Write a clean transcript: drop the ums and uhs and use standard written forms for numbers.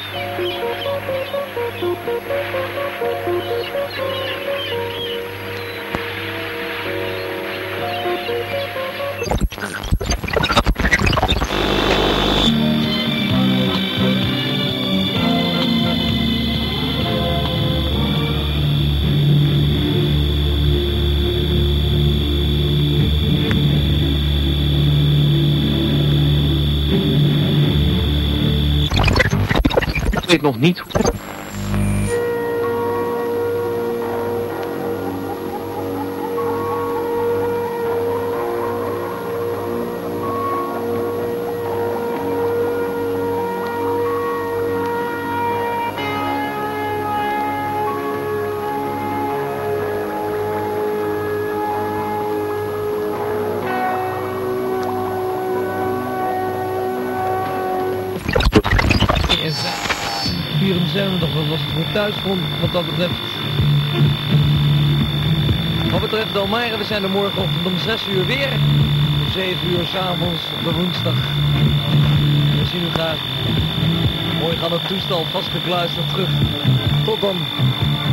Ik weet nog niet hoe. Was het goed thuisgrond wat dat betreft. Wat betreft Almere, we zijn er morgenochtend om 6 uur weer. Om 7 uur s'avonds op de woensdag. We zien u graag. Mooi gaan het toestel vastgekluisterd terug. Tot dan.